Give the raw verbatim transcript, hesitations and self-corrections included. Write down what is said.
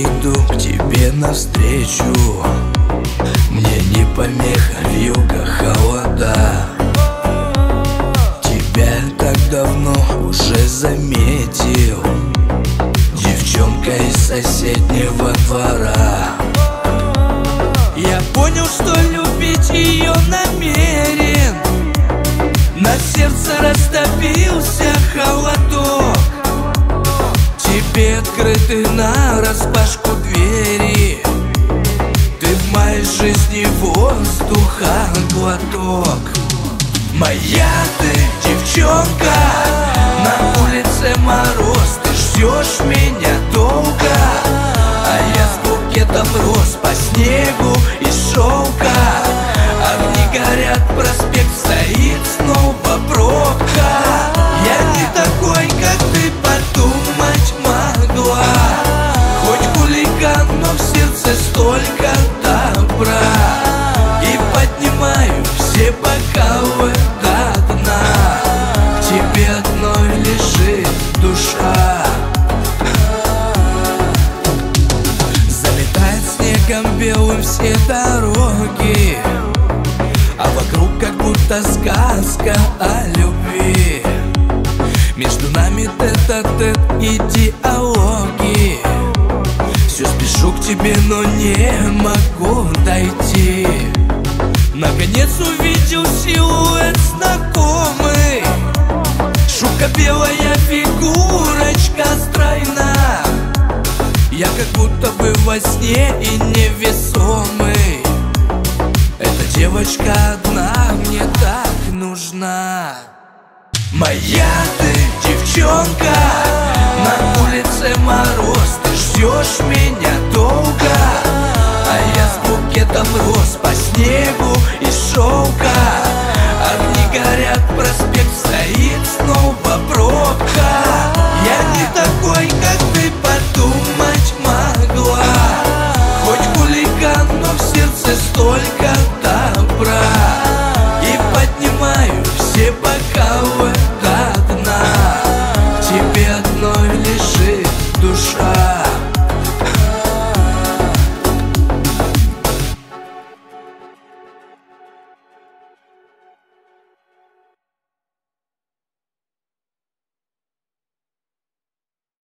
иду к тебе навстречу. Мне не помеха вьюга, холода. Тебя так давно уже заметил, девчонка из соседнего двора. Я понял, что любить ее намерен. На сердце растопился холодок. Тебе открыты нараспашку двери. Ты в моей жизни воздуха глоток. Моя ты девчонка, на улице мороз, ты ждешь меня долго, а я с букетом роз по снегу из шелка. Огни горят, проспект стоит, снова пробка. Я не такой, как ты подумать могла. Хоть хулиган, но в сердце столько добра. И поднимаю все бокалы до дна. В тебе одной лежит душа. Заметает снегом белым все дороги, а вокруг как будто сказка о любви. Между нами тет-а-тет и диалоги. Все спешу к тебе, но не могу дойти. Наконец увидел силуэт знакомый. Шубка белая, фигурочка стройна. Я как будто бы во сне и невесомый. Эта девочка одна мне так нужна. Моя ты девчонка, на улице мороз, ты ждешь меня долго, а я с букетом роз по снегу из шелка.